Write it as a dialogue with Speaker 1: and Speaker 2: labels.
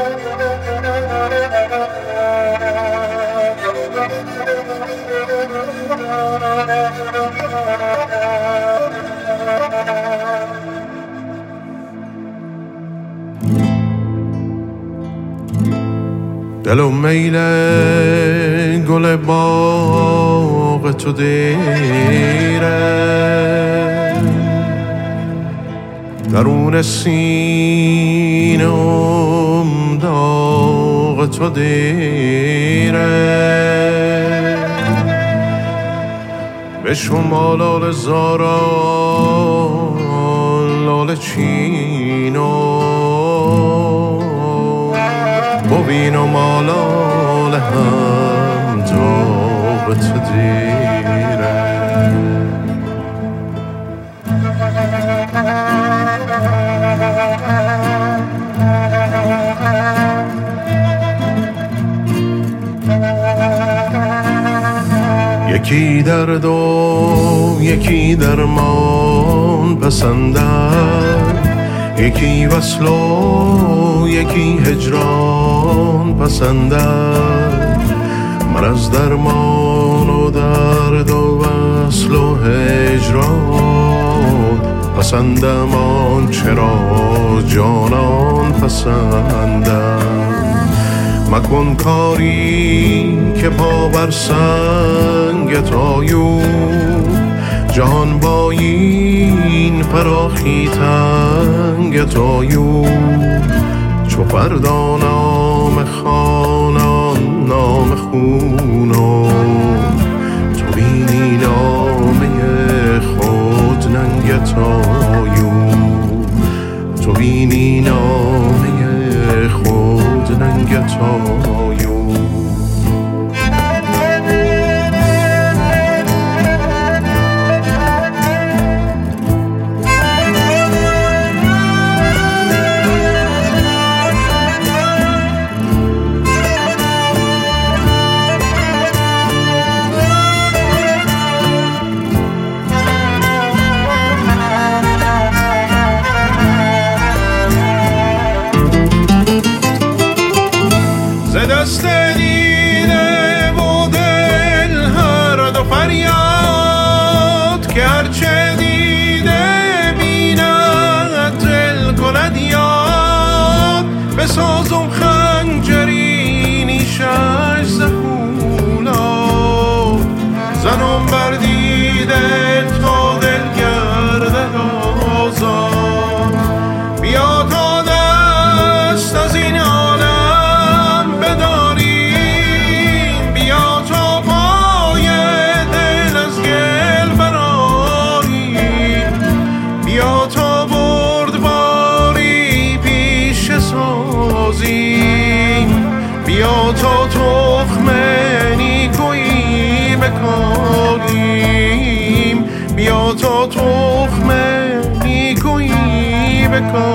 Speaker 1: دل و میل گل باغ تو دیره، درون سینم داغ تو دیره. به شما لاله زاران لاله چینو ببین و مالال هم داغ تو دیره. یکی درد و یکی درمان پسندد، یکی وصل و یکی هجران پسندد. من از درمان و درد و وصل و هجران پسندم آن چرا جانان پسندد. مکن کاری که پا بر سنگت آیود، جهان با این فراخی تنگت آیود. چو فردا نام خانان نام خونم، تو بینی نامه خود ننگت آیود. تو بینی نامه خود ننگت آیود.
Speaker 2: دست دیده و دل هر دو فریاد، که هرچه دیده بیند دل کند یاد. بسازم خنجری نیشش زفولاد، زنم بر دیده تا دل گردد آزاد. بیا تا دست از این بیا تا تخم نیکویی بکاریم، بیا تا تخم نیکویی بکاریم.